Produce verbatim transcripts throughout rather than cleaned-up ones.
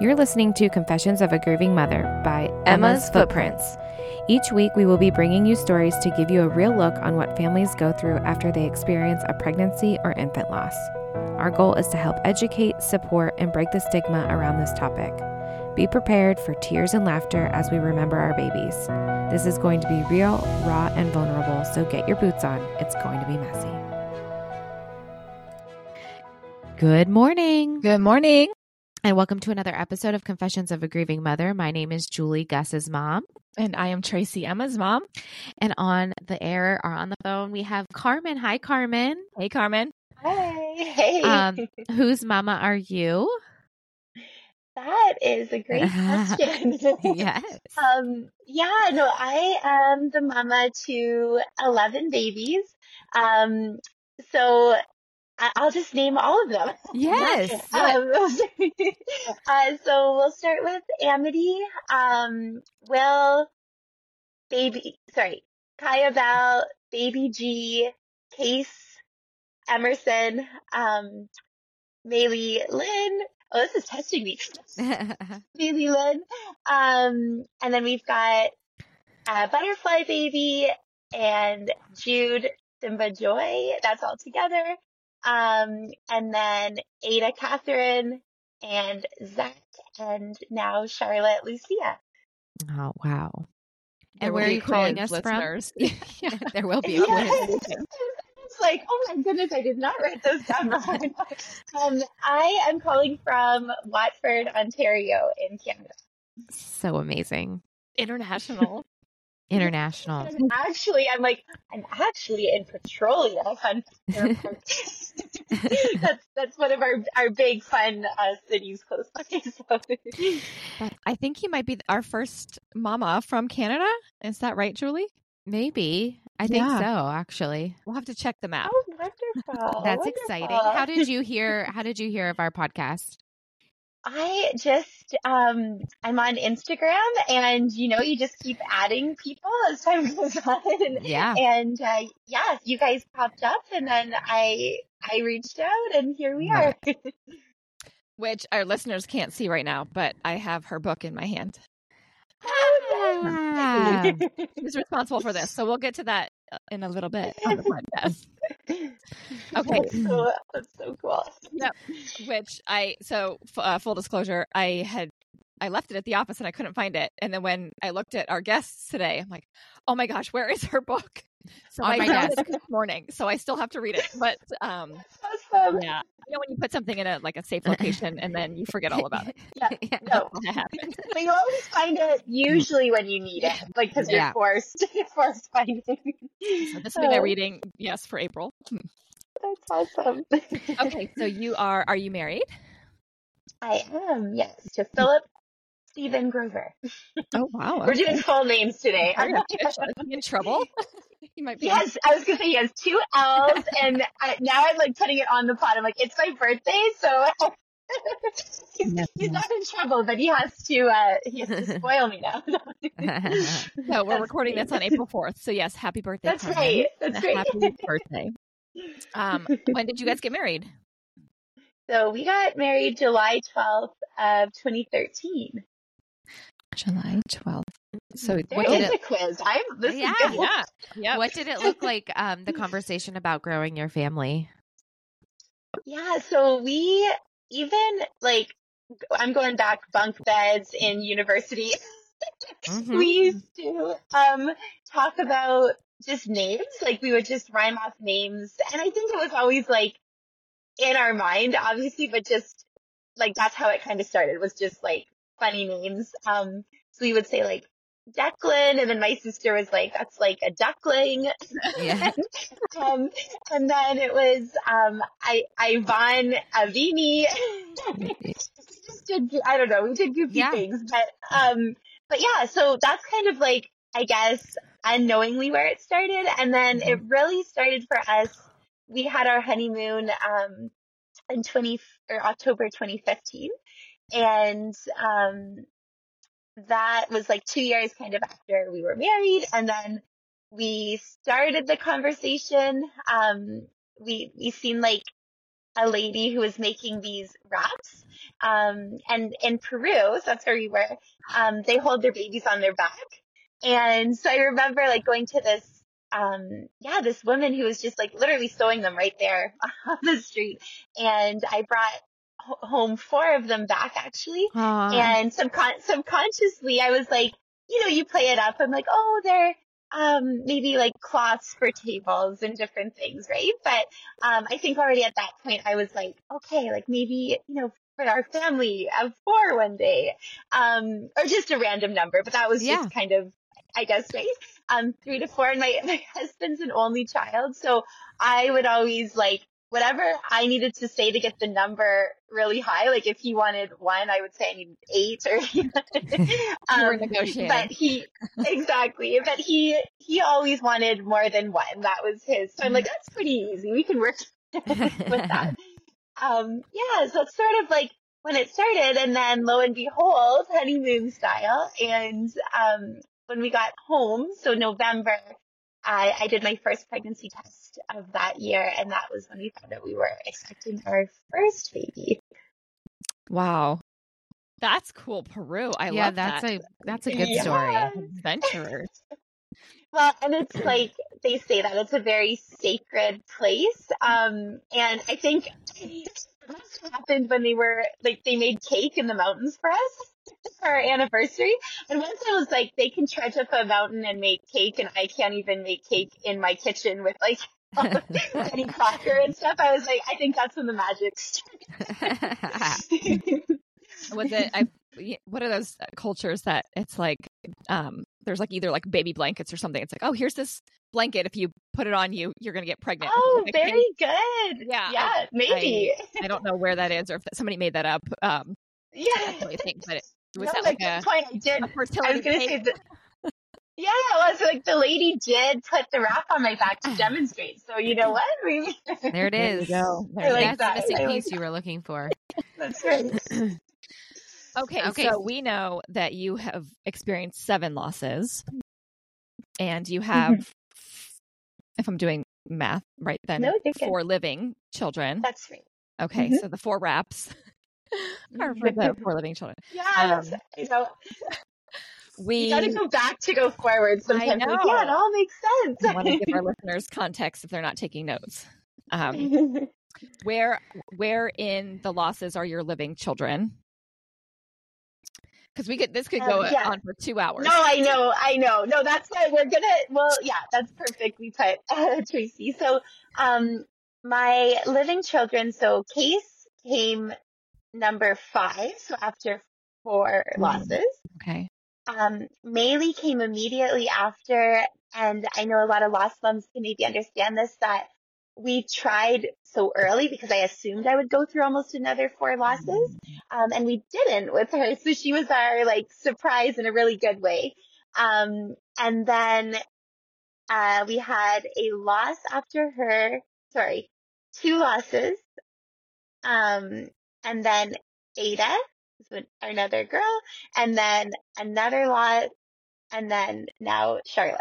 You're listening to Confessions of a Grieving Mother by Emma's Footprints. Each week, we will be bringing you stories to give you a real look on what families go through after they experience a pregnancy or infant loss. Our goal is to help educate, support, and break the stigma around this topic. Be prepared for tears and laughter as we remember our babies. This is going to be real, raw, and vulnerable, so get your boots on. It's going to be messy. Good morning. Good morning. And welcome to another episode of Confessions of a Grieving Mother. My name is Julie, Gus's mom. And I am Tracy, Emma's mom. And on the air or on the phone, we have Carmen. Hi, Carmen. Hey, Carmen. Hi. Hey. Um, whose mama are you? That is a great question. Yes. Um, yeah, no, I am the mama to eleven babies. Um, so I- I'll just name all of them. Yes. um, uh, so we'll start with Amity, um, Will, baby, sorry, Kaya Bell, Baby G, Case, Emerson, um, Maylee Lynn. Oh, this is testing me. Maylee Lynn. Um, and then we've got uh, Butterfly Baby and Jude Simba Joy. That's all together. Um, and then Ada Catherine and Zach and now Charlotte Lucia. Oh, wow. There And will where are be you calling quiz, us listeners. from? Yeah, there will be a Yes. quiz. It's like, oh my goodness, I did not write those down wrong. um, I am calling from Watford, Ontario in Canada. So amazing. International. International. And actually, I'm like, I'm actually in Petrolia. Fun airport. that's that's one of our, our big fun uh, cities close by. So. I think you might be our first mama from Canada. Is that right, Julie? Maybe. I think Yeah. so, actually. We'll have to check the map. Oh, wonderful! That's wonderful. exciting. How did you hear how did you hear of our podcast? I just, um, I'm on Instagram and, you know, you just keep adding people as time goes on. And, Yeah. and uh, yeah, you guys popped up and then I, I reached out and here we are. Which our listeners can't see right now, but I have her book in my hand. Ah. Who's responsible for this? So we'll get to that in a little bit on the podcast. Okay. That's so, that's so cool. Yep. Which I, so uh, full disclosure, I had, I left it at the office and I couldn't find it. And then when I looked at our guests today, I'm like, oh my gosh, where is her book? So On I my found desk. it this morning. So I still have to read it. But um, Awesome. yeah, you know, when you put something in a like a safe location and then you forget all about it. Yeah. Yeah. No. That happens. But you always find it usually when you need it, like because Yeah. you're forced, you're forced finding. So this will be my reading, yes, for April. That's awesome. Okay, so you are, are you married? I am, yes, to Philip Stephen Grover. Oh, wow. We're doing full names today. Are you in trouble? You might be. Yes, I was gonna say he has two L's, and I, now I'm like putting it on the pot. I'm like, it's my birthday, so he's, he's not in trouble, but he has to uh, he has to spoil me now. No, we're That's recording great. this on April fourth. So yes, happy birthday. That's Carmen. right. That's right. Happy birthday. Um, when did you guys get married? So we got married July twelfth of twenty thirteen. July twelfth. So There what is did a it? quiz. I'm this Yeah, is good. Yeah, yeah. What did it look like, um, the conversation about growing your family? Yeah, so we even like I'm going back bunk beds in university. Mhm. We used to um talk about just names, like we would just rhyme off names, and I think it was always like in our mind, obviously, but just like that's how it kind of started, was just like funny names. Um, so we would say like Declan, and then my sister was like, "That's like a duckling." Yeah. um, and then it was um, I Ivan Avini. Just did, I don't know, we did goofy Yeah. things, but um, but yeah, so that's kind of like I guess unknowingly where it started, and then Mhm. it really started for us. We had our honeymoon um in twenty or October twenty fifteen, and um that was like two years kind of after we were married, and then we started the conversation. Um, we we seemed like a lady who was making these wraps. Um, and in Peru, so that's where we were, um, they hold their babies on their back. And so I remember like going to this, um, yeah, this woman who was just like literally sewing them right there on the street. And I brought ho- home four of them back actually. Aw. And subcon- subconsciously I was like, you know, you play it up. I'm like, oh, they're, um, maybe like cloths for tables and different things, right? But, um, I think already at that point I was like, okay, like maybe, you know, for our family of four one day, um, or just a random number, but that was Yeah. just kind of, I guess, right? Um, three to four, and my, my husband's an only child, so I would always like, whatever I needed to say to get the number really high, like if he wanted one, I would say I needed eight or, You were um, negotiating. but he, exactly, but he, he always wanted more than one. That was his. So I'm like, that's pretty easy. We can work with that. Um, yeah, so it's sort of like when it started, and then lo and behold, honeymoon style. And um, when we got home, so November, I, I did my first pregnancy test of that year, and that was when we found out we were expecting our first baby. Wow. That's cool, Peru. I yeah, love that's that. a that's a good Yeah. story. Adventurers. Well, and it's like they say that it's a very sacred place. Um, and I think that's what happened when they were like they made cake in the mountains for us for our anniversary. And once I was like, they can trudge up a mountain and make cake, and I can't even make cake in my kitchen with like Penny Crocker and stuff. I was like, I think that's when the magic started. Was it? I. What are those cultures that it's like? Um, there's like either like baby blankets or something. It's like, oh, here's this blanket. If you put it on you, you're gonna get pregnant. Oh, Like, I very good. Yeah, Yeah, I- maybe. I don't know where that is, or if somebody made that up. Um, Yeah. I really think, but it was No, that like like a, good point. I did. a I fertility was gonna cake? say that. Yeah, it was like the lady did put the wrap on my back to demonstrate. So you know what? We, There it There you is. go. There I you like go. That's the that. missing I like piece you were looking for. That's right. Okay, Okay. so we know that you have experienced seven losses, and you have, if I'm doing math right, then No, you're good. four living children. That's right. Okay, Mhm. so the four wraps are for the four living children. Yes, Um, I know. We You got to go back to go forward sometimes. Like, know. yeah, it all makes want to give our sense. listeners context if they're not taking notes. Um, where where in the losses are your living children? Because we could this could Um, go yeah. on for two hours. No, I know, I know. No, that's why we're gonna. Well, yeah, that's perfectly put, uh, Tracy. So, um, my living children. So, Case came number five. So after four Mm. losses, Okay. um, Maylee came immediately after, and I know a lot of lost moms can maybe understand this, that we tried so early because I assumed I would go through almost another four losses, um, and we didn't with her. So she was our like surprise in a really good way. Um, and then uh, we had a loss after her. Sorry, two losses. Um, and then Ada, so another girl, and then another lot, and then now Charlotte.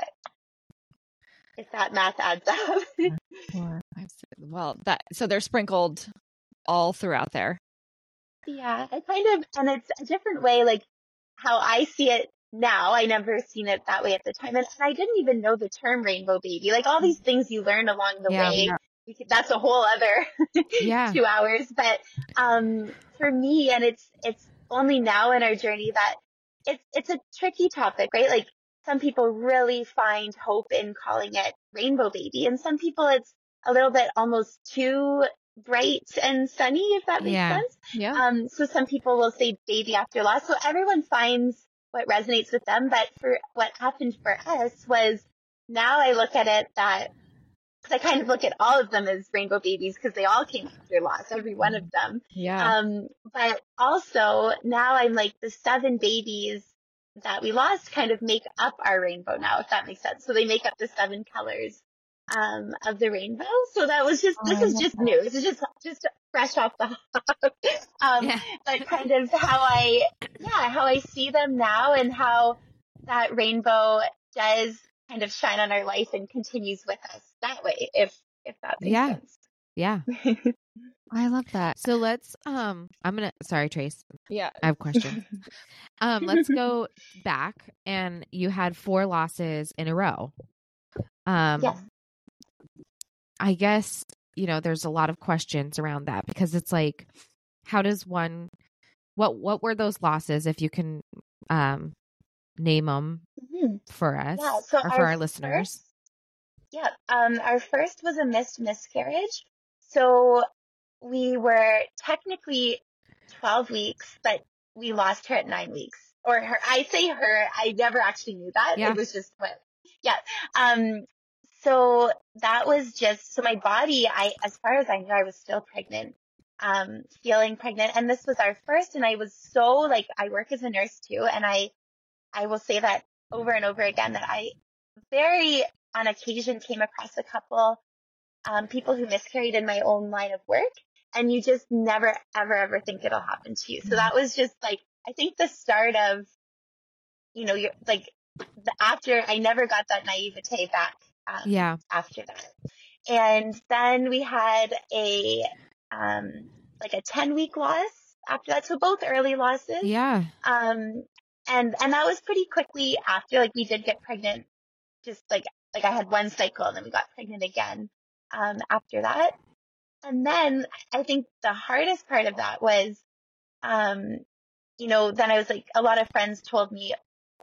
If that math adds up. Four, five, six. Well, that so they're sprinkled all throughout there. Yeah, I kind of, and it's a different way, like how I see it now. I never seen it that way at the time, and I didn't even know the term rainbow baby. Like all these things you learn along the Yeah, way. yeah. We could, that's a whole other Yeah. two hours. But um, for me, and it's it's only now in our journey that it's it's a tricky topic, right? Like some people really find hope in calling it rainbow baby, and some people it's a little bit almost too bright and sunny, if that makes Yeah. sense. Yeah. Um, so some people will say baby after loss. So everyone finds what resonates with them. But for what happened for us was now I look at it that, because I kind of look at all of them as rainbow babies because they all came after loss, every one of them. Yeah. Um, but also now I'm like the seven babies that we lost kind of make up our rainbow now, if that makes sense. So they make up the seven colors um, of the rainbow. So that was just, this is just new. This is just, just fresh off the hop. um, Yeah. but kind of how I, yeah, how I see them now and how that rainbow does kind of shine on our life and continues with us that way, if, if that makes Yeah. sense. Yeah. I love that. So let's, um, I'm going to, sorry, Trace. Yeah. I have questions. um, let's go back, and you had four losses in a row. Um, Yes. I guess, you know, there's a lot of questions around that, because it's like, how does one, what, what were those losses, if you can, um, name them Mm-hmm. for us Yeah. So or our for our listeners? First, yeah. Um, our first was a missed miscarriage. So we were technically twelve weeks, but we lost her at nine weeks. Or her, I say her, I never actually knew that. Yeah. It was just what, yeah. Um, so that was just, so my body, I, as far as I knew, I was still pregnant, um, feeling pregnant. And this was our first, and I was so like, I work as a nurse too. And I, I will say that over and over again, that I very on occasion came across a couple, um, people who miscarried in my own line of work. And you just never, ever, ever think it'll happen to you. So that was just like, I think the start of, you know, you're like the after, I never got that naivete back, um, Yeah. after that. And then we had a, um, like a ten week loss after that. So both early losses. Yeah. Um, and, and that was pretty quickly after, like we did get pregnant, just like, like I had one cycle and then we got pregnant again, um, after that. And then I think the hardest part of that was, um, you know, then I was like, a lot of friends told me,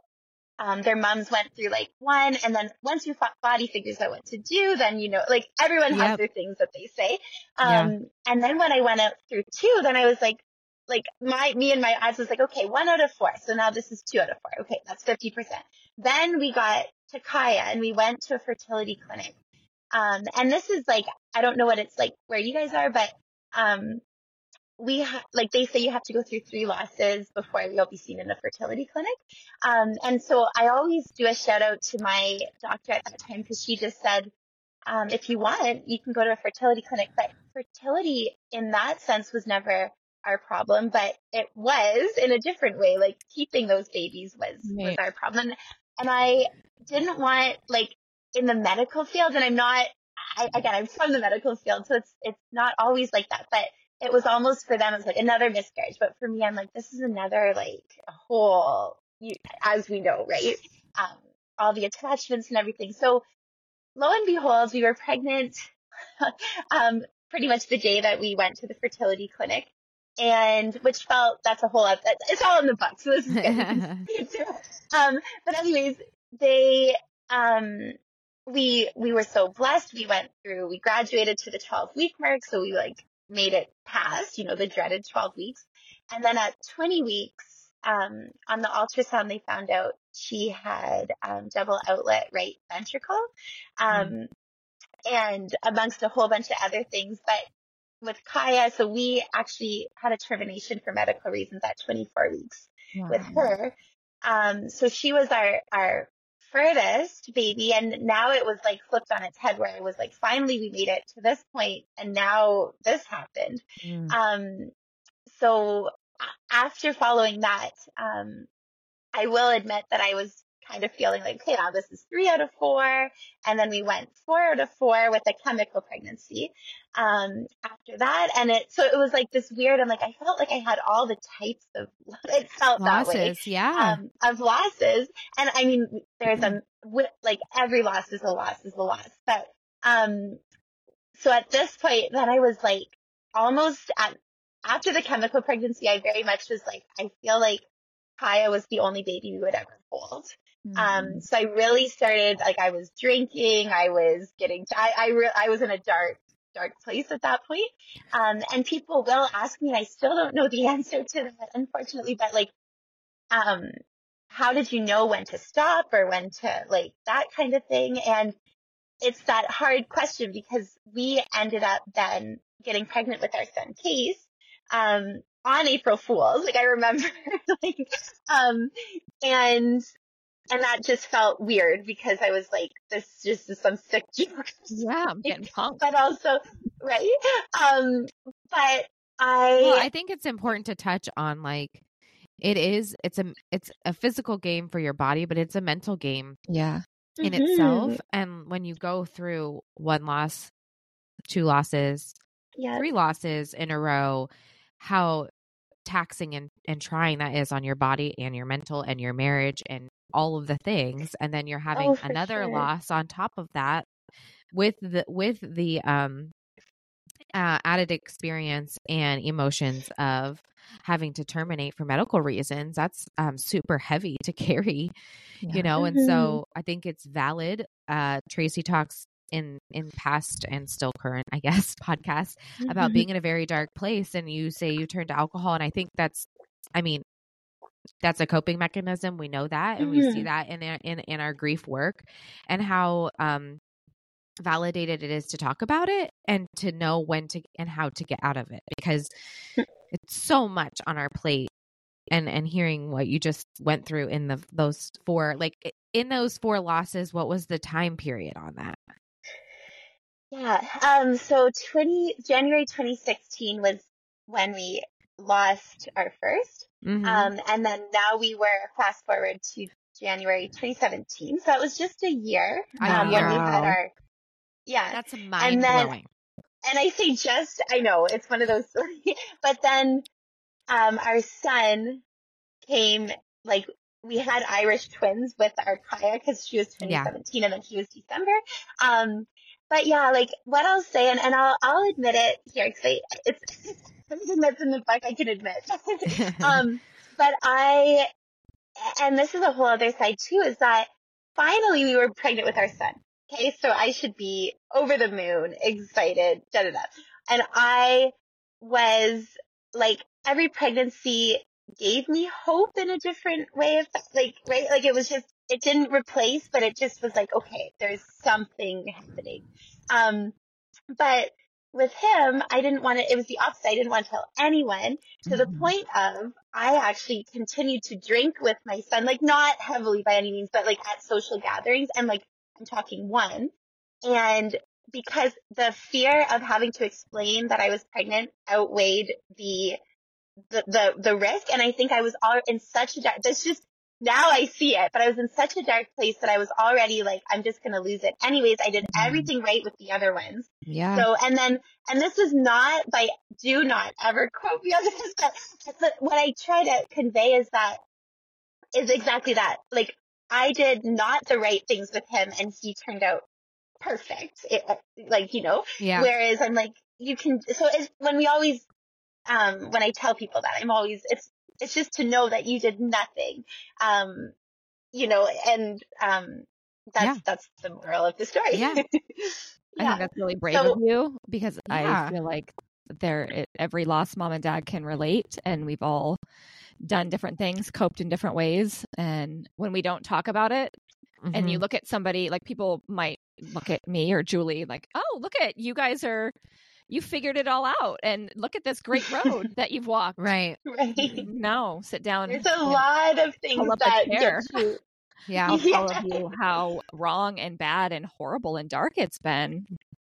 um, their moms went through like one, and then once your body figures out what to do, then, you know, like everyone has Yep. their things that they say. Um, Yeah. and then when I went out through two, then I was like, like my, me and my odds was like, okay, one out of four. So now this is two out of four. Okay. That's fifty percent. Then we got to Kaya and we went to a fertility clinic. Um, and this is like, I don't know what it's like where you guys are, but, um, we ha- like they say you have to go through three losses before you'll be seen in a fertility clinic. Um, and so I always do a shout out to my doctor at that time, because she just said, um, if you want, you can go to a fertility clinic. But fertility in that sense was never our problem, but it was in a different way. Like keeping those babies was, was Right. our problem. And I didn't want, like, in the medical field, and I'm not, I, again, I'm from the medical field, so it's, it's not always like that, but it was almost for them, it's like another miscarriage. But for me, I'm like, this is another, like, a whole, you, as we know, right? Um, all the attachments and everything. So lo and behold, we were pregnant, um, pretty much the day that we went to the fertility clinic, and which felt, that's a whole other, it's all in the book. So this is good. um, but anyways, they, um, we, we were so blessed. We went through, we graduated to the twelve week mark. So we like made it past, you know, the dreaded twelve weeks. And then at twenty weeks, um, on the ultrasound, they found out she had, um, double outlet right ventricle, um, mm. and amongst a whole bunch of other things. But with Kaya, so we actually had a termination for medical reasons at twenty-four weeks wow. with her. Um, so she was our, our furthest baby. And now it was like flipped on its head, where it was like, finally we made it to this point, and now this happened. Mm. Um, so after following that, um, I will admit that I was kind of feeling like, okay, now this is three out of four. And then we went four out of four with a chemical pregnancy, um, after that. And it, so it was like this weird, and like, I felt like I had all the types of, it felt losses, that way, yeah. um, of losses. And I mean, there's a, like every loss is a loss is a loss. But, um, so at this point, then I was like, almost at, after the chemical pregnancy, I very much was like, I feel like Kaya was the only baby we would ever hold. Mm-hmm. Um, so I really started, like, I was drinking, I was getting, I, I, re- I was in a dark, dark place at that point. Um, and people will ask me, and I still don't know the answer to that, unfortunately, but like, um, how did you know when to stop or when to, like, that kind of thing? And it's that hard question, because we ended up then getting pregnant with our son, Case, um, on April Fool's. Like, I remember, like, um, and, and that just felt weird, because I was like, this just is some sick joke. Yeah, I'm getting punked. But also, right? Um, but I, well, I think it's important to touch on, like, it is, it's a, it's a physical game for your body, but it's a mental game. Yeah. In mm-hmm. itself. And when you go through one loss, two losses, Yeah. three losses in a row, how taxing and, and trying that is on your body and your mental and your marriage and all of the things. And then you're having Oh, for another sure. loss on top of that with the, with the, um, uh, added experience and emotions of having to terminate for medical reasons. That's, um, super heavy to carry, Yeah. you know? And Mhm. so I think it's valid. Uh, Tracy talks in, in past and still current, I guess, podcasts about being in a very dark place. And you say you turned to alcohol. And I think that's, I mean, that's a coping mechanism. We know that. And we see Mhm. that in, our- in, in our grief work, and how, um, validated it is to talk about it and to know when to and how to get out of it, because it's so much on our plate. And and hearing what you just went through in the those four, like in those four losses, what was the time period on that? Yeah. Um, so twenty January twenty sixteen was when we lost our first. Mm-hmm. Um, and then now we were fast forward to January twenty seventeen. So it was just a year, um, when we had Wow. our, yeah. That's And mind then, blowing. and I say just, I know it's one of those, but then, um, our son came, like, we had Irish twins with our Kaya because she was Yeah. twenty seventeen and then he was December. Um, but yeah, like what I'll say, and, and I'll, I'll admit it here because it's everything that's in the book I can admit. um, but I, and this is a whole other side too, is that finally we were pregnant with our son. Okay, so I should be over the moon, excited, da da da. And I was like, every pregnancy gave me hope in a different way of like, right? Like it was just, it didn't replace, but it just was like, okay, there's something happening. Um, but with him, I didn't want to, it was the opposite. I didn't want to tell anyone, to the Mhm. point of I actually continued to drink with my son, like not heavily by any means, but like at social gatherings. And like, I'm talking one. And because the fear of having to explain that I was pregnant outweighed the the, the, the risk. And I think I was all in such a dark, that's just, now I see it, but I was in such a dark place that I was already like, I'm just going to lose it. Anyways, I did everything right with the other ones. Yeah. So, and then, and this is not by, do not ever quote me on this, but, but what I try to convey is that, is exactly that. Like, I did not the right things with him and he turned out perfect. It, like, you know, Yeah. whereas I'm like, you can, so it's when we always, um, when I tell people that, I'm always, it's, it's just to know that you did nothing, um, you know, and, um, that's, Yeah. that's the moral of the story. Yeah. I Yeah. think that's really brave So- of you, because Yeah. I feel like there it, every lost mom and dad can relate, and we've all done different things, coped in different ways. And when we don't talk about it, and you Mhm. look at somebody, like people might look at me or Julie like, oh, look at you guys are, you figured it all out, and look at this great road that you've walked. Right. Right. No, sit down. There's a and lot of things pull up a that chair. get you. Yeah. I'll tell of you how wrong and bad and horrible and dark it's been.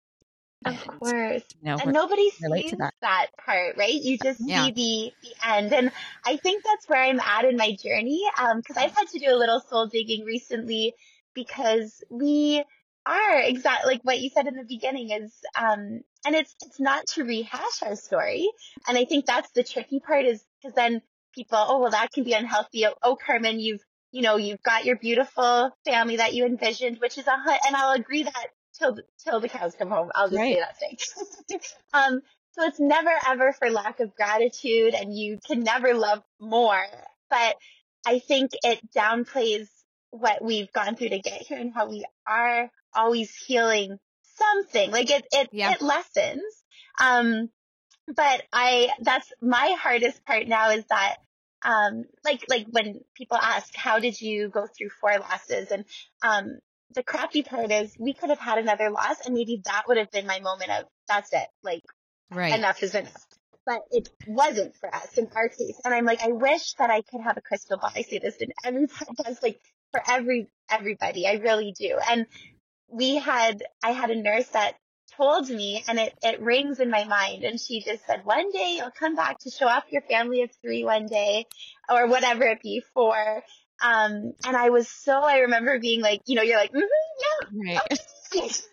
Of And, course. you know, And nobody relate to sees that. that. part, right? You just Yeah. see the, the end. And I think that's where I'm at in my journey. Um, cause I've had to do a little soul digging recently, because we are exactly like what you said in the beginning is, um, and it's, it's not to rehash our story. And I think that's the tricky part, is cause then people, oh, well, that can be unhealthy. Oh, oh, Carmen, you've, you know, you've got your beautiful family that you envisioned, which is a, hu- and I'll agree that till, till the cows come home. I'll just Right. say that thing. um, so it's never ever for lack of gratitude, and you can never love more. But I think it downplays what we've gone through to get here, and how we are always healing something. Like it, it, Yeah. it lessens. Um, but I, that's my hardest part now, is that, um, like, like when people ask, how did you go through four losses? And, um, the crappy part is we could have had another loss, and maybe that would have been my moment of, that's it. Like, Right. enough is enough. But it wasn't for us in our case. And I'm like, I wish that I could have a crystal ball. I say this in every podcast, like for every, everybody. I really do. And we had, I had a nurse that told me, and it, it rings in my mind. And she just said, one day you'll come back to show off your family of three one day, or whatever it be for. Um, and I was so, I remember being like, you know, you're like, mm-hmm, yeah, Right. okay.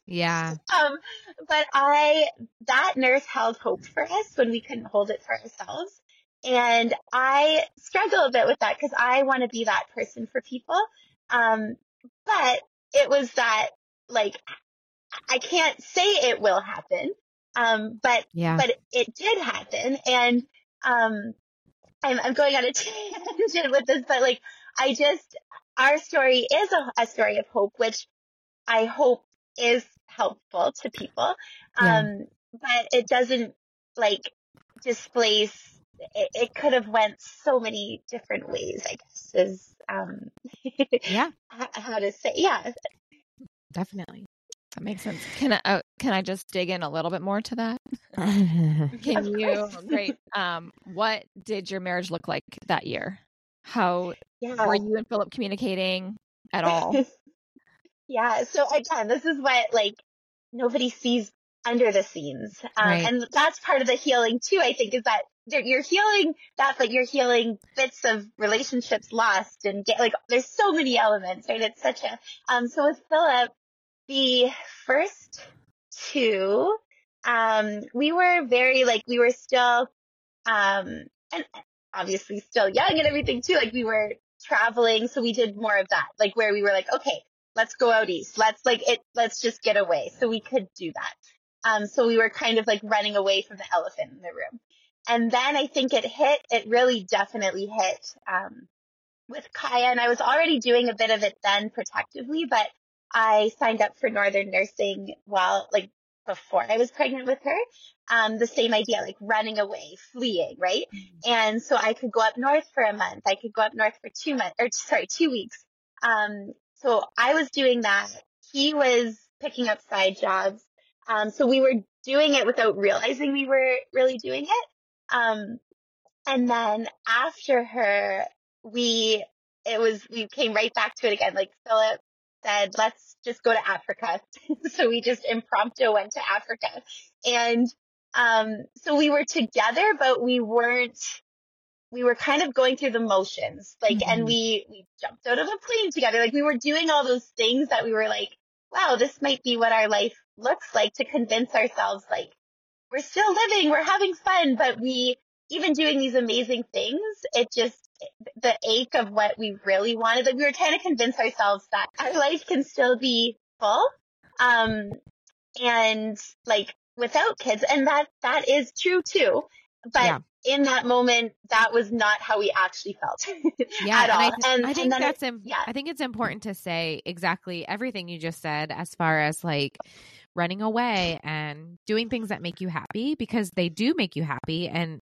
Yeah. Um, but I, that nurse held hope for us when we couldn't hold it for ourselves. And I struggle a bit with that because I want to be that person for people. Um, but it was that, like, I can't say it will happen. Um, but, Yeah. but it did happen. And, um, I'm, I'm going on a tangent with this, but like, I just, our story is a, a story of hope, which I hope is helpful to people. Yeah. Um, but it doesn't like displace, it, it could have went so many different ways, I guess, is, um, Yeah. how to say, yeah. Definitely. That makes sense. Can I uh, can I just dig in a little bit more to that? Yeah. Can Of you? course. Great. Um, what did your marriage look like that year? How Yeah. were you and Philip communicating at all? Yeah. So again, this is what like nobody sees under the scenes. Um, Right. and that's part of the healing too, I think, is that there- you're healing that, but you're healing bits of relationships lost and get like, there's so many elements, right? It's such a, um, so with Philip, the first two, um, we were very like, we were still, um, and obviously still young and everything too. Like we were traveling. So we did more of that, like where we were like, okay, let's go out east. Let's like it, let's just get away. So we could do that. Um, so we were kind of like running away from the elephant in the room. And then I think it hit, it really definitely hit, um, with Kaya, and I was already doing a bit of it then protectively, but I signed up for Northern Nursing while, like, before I was pregnant with her. Um, the same idea, like running away, fleeing, right? And so I could go up north for a month. I could go up north for two months, or sorry, two weeks. Um, so I was doing that. He was picking up side jobs. Um, so we were doing it without realizing we were really doing it. Um, and then after her, we, it was, we came right back to it again. Like Philip said, let's just go to Africa. So we just impromptu went to Africa. And, um, so we were together, but we weren't, we were kind of going through the motions. Like, and Mhm. we, we jumped out of a plane together. Like we were doing all those things that we were like, wow, this might be what our life looks like, to convince ourselves like, we're still living, we're having fun, but we, even doing these amazing things, it just, the ache of what we really wanted, like we were trying to convince ourselves that our life can still be full, um, and like without kids. And that, that is true too. But Yeah. in that moment, that was not how we actually felt Yeah. at And I, all. th- And, I and think then that's, it, im- yeah. I think it's important to say exactly everything you just said as far as like running away and doing things that make you happy, because they do make you happy. And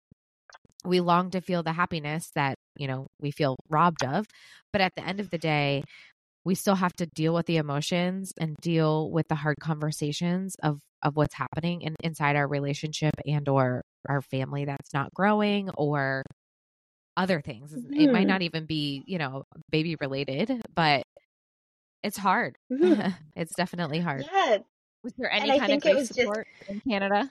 we long to feel the happiness that, you know, we feel robbed of. But at the end of the day, we still have to deal with the emotions and deal with the hard conversations of, of what's happening in, inside our relationship and or our family that's not growing, or other things. It might Mhm. not even be, you know, baby related, but it's hard. Mhm. It's definitely hard. Yeah. Was there And any I kind of think it grief was just, support in Canada?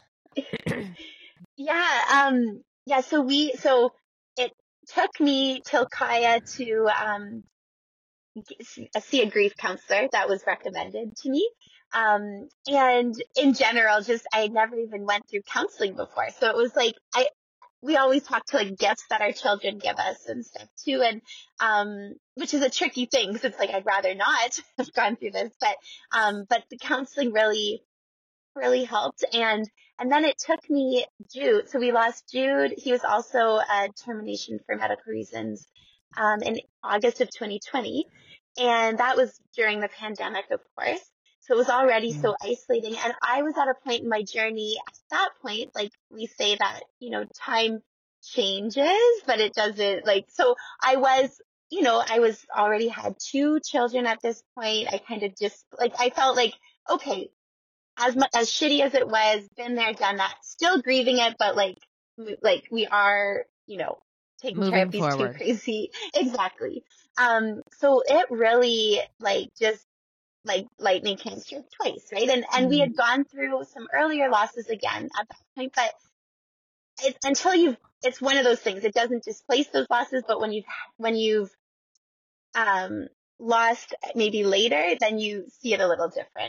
yeah, um, yeah, so we, so it took me till Kaya to, um, g- see see a grief counselor that was recommended to me. Um, and in general, just, I never even went through counseling before. So it was like, I, we always talk to like gifts that our children give us and stuff too. And, um, which is a tricky thing because it's like, I'd rather not have gone through this, but, um, but the counseling really, really helped. And and then it took me Jude. So we lost Jude. He was also a termination for medical reasons um, in August of twenty twenty. And that was during the pandemic, of course. So it was already Mm. so isolating. And I was at a point in my journey at that point, like we say that, you know, time changes, but it doesn't like, so I was, you know, I was already had two children at this point. I kind of just like, I felt like, okay, as much as shitty as it was, been there, done that, still grieving it, but like, m- like we are, you know, taking care Moving of these two forward. crazy, exactly. Um, so it really like just like lightning came struck twice, right? And and we Mhm. had gone through some earlier losses again at that point, but it, until you've, it's one of those things. It doesn't displace those losses, but when you've when you've um lost maybe later, then you see it a little different.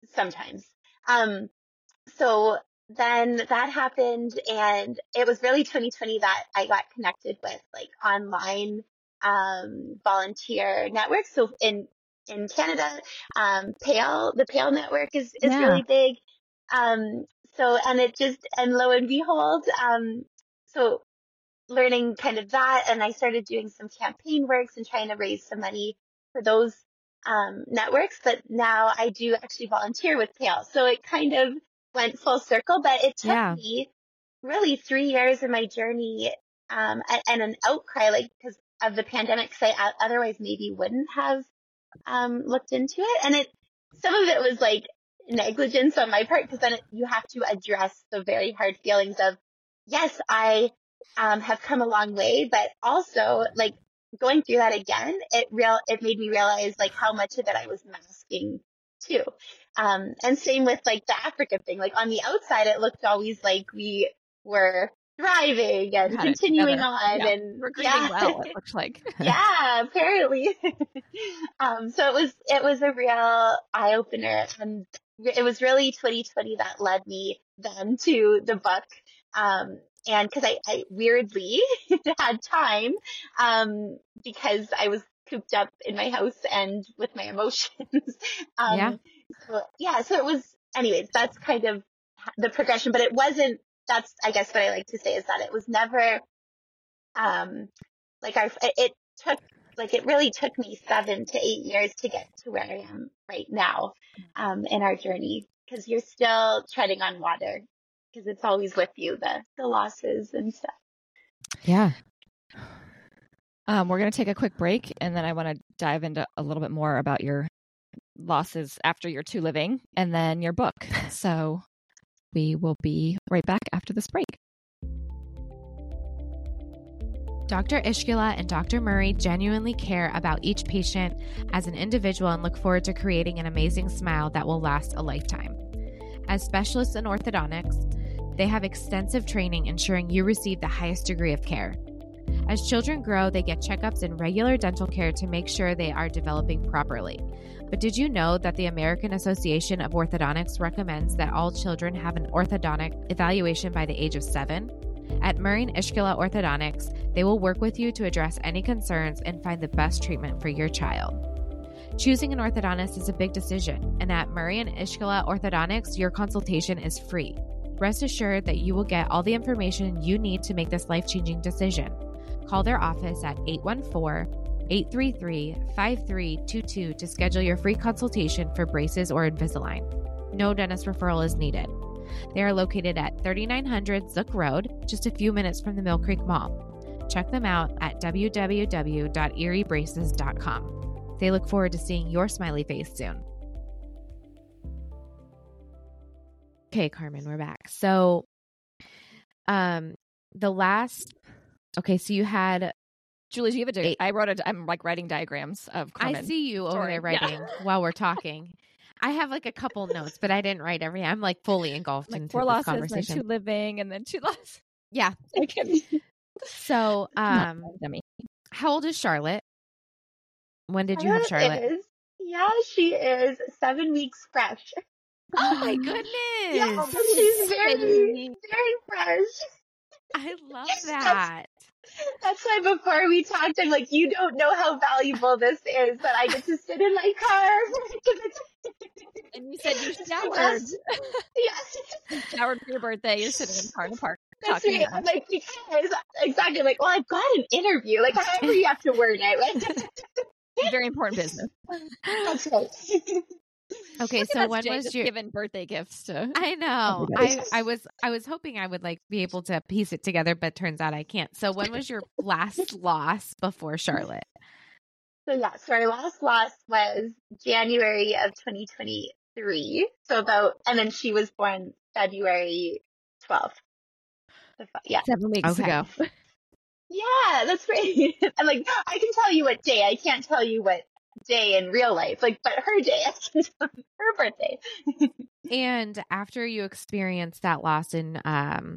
sometimes. Um, so then that happened, and it was really twenty twenty that I got connected with like online um, volunteer networks. So in in Canada, um, Pale, the Pale Network is is Yeah. really big. Um, so and it just and lo and behold, um, so learning kind of that, and I started doing some campaign works and trying to raise some money for those um, networks. But now I do actually volunteer with Pale, so it kind of went full circle. But it took Yeah. me really three years of my journey um, and, and an outcry, like because of the pandemic, because I otherwise maybe wouldn't have um, looked into it. And it some of it was like negligence on my part, because then it, you have to address the very hard feelings of, yes, I um, have come a long way, but also like going through that again, it real it made me realize like how much of it I was masking too. Um, and same with like the Africa thing. Like on the outside, it looked always like we were thriving and Had it continuing together. on, Yeah. and We're grieving yeah. well, it looks like. Yeah, apparently. um, so it was it was a real eye opener, and it was really twenty twenty that led me then to the book. Um, and because I, I weirdly had time, um, because I was cooped up in my house and with my emotions. um, Yeah. So, yeah. So it was, anyways. That's kind of the progression, but it wasn't. That's I guess what I like to say is that it was never. Um, like our, it took, like it really took me seven to eight years to get to where I am right now, um, in our journey, because you're still treading on water, because it's always with you, the, the losses and stuff. Yeah. Um, we're going to take a quick break, and then I want to dive into a little bit more about your losses after your two living and then your book. So we will be right back after this break. Doctor Ishkula and Doctor Murray genuinely care about each patient as an individual and look forward to creating an amazing smile that will last a lifetime. As specialists in orthodontics, they have extensive training ensuring you receive the highest degree of care. As children grow, they get checkups and regular dental care to make sure they are developing properly. But did you know that the American Association of Orthodontics recommends that all children have an orthodontic evaluation by the age of seven? At Murray and Ishkula Orthodontics, they will work with you to address any concerns and find the best treatment for your child. Choosing an orthodontist is a big decision, and at Murray and Ishkula Orthodontics, your consultation is free. Rest assured that you will get all the information you need to make this life-changing decision. Call their office at eight one four, eight three three, five three two two to schedule your free consultation for braces or Invisalign. No dentist referral is needed. They are located at thirty-nine hundred Zook Road, just a few minutes from the Mill Creek Mall. Check them out at w w w dot erie braces dot com. They look forward to seeing your smiley face soon. Okay, Carmen, we're back. So, um, the last, okay, so you had, Julie, do you have a? Di- Eight. I wrote a. I'm like writing diagrams of. Carmen. I see you over Sorry. there writing Yeah. while we're talking. I have like a couple notes, but I didn't write every. I'm like fully engulfed Like into four this losses, and then conversation. two living, and then two losses. Yeah. Okay. So, um, Demi. how old is Charlotte? When did you have Charlotte? Is, yeah, she is seven weeks fresh. Oh my goodness! Yeah, she's very, very fresh. I love that. That's why before we talked, I'm like, you don't know how valuable this is, that I get to sit in my car. And you said you It's the showered. best. Yes. You showered for your birthday. You're sitting in the car in the park That's talking. right. I'm like, because, exactly, like, well, I've got an interview. Like, however you have to word it. Right? Very important business. That's right. Okay, Look at so us, when Jay, was just your? giving birthday gifts to? I know. everybody. I I was I was hoping I would like be able to piece it together, but turns out I can't. So when was your last loss before Charlotte? So yeah, so our last loss was January of twenty twenty-three. So about, and then she was born February twelfth. So, yeah. Seven weeks Okay. ago. Yeah, that's right. I'm like, I can tell you what day. I can't tell you what day in real life. Like, but her day, I can tell you her birthday. And after you experienced that loss in um